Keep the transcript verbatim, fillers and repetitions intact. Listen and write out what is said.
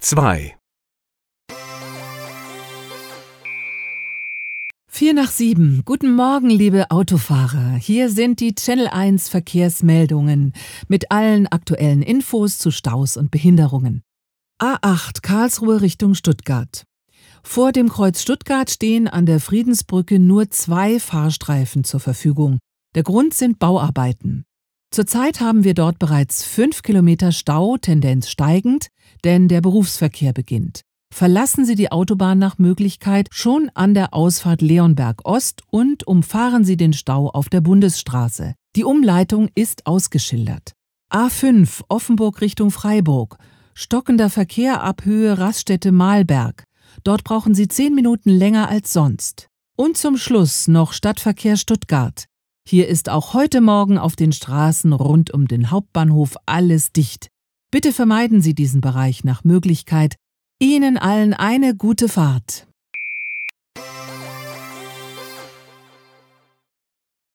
zwei. Vier nach sieben. Guten Morgen, liebe Autofahrer. Hier sind die Channel eins Verkehrsmeldungen mit allen aktuellen Infos zu Staus und Behinderungen. A acht Karlsruhe Richtung Stuttgart. Vor dem Kreuz Stuttgart stehen an der Friedensbrücke nur zwei Fahrstreifen zur Verfügung. Der Grund sind Bauarbeiten. Zurzeit haben wir dort bereits fünf Kilometer Stau, Tendenz steigend, denn der Berufsverkehr beginnt. Verlassen Sie die Autobahn nach Möglichkeit schon an der Ausfahrt Leonberg Ost und umfahren Sie den Stau auf der Bundesstraße. Die Umleitung ist ausgeschildert. A fünf Offenburg Richtung Freiburg. Stockender Verkehr ab Höhe Raststätte Mahlberg. Dort brauchen Sie zehn Minuten länger als sonst. Und zum Schluss noch Stadtverkehr Stuttgart. Hier ist auch heute Morgen auf den Straßen rund um den Hauptbahnhof alles dicht. Bitte vermeiden Sie diesen Bereich nach Möglichkeit. Ihnen allen eine gute Fahrt.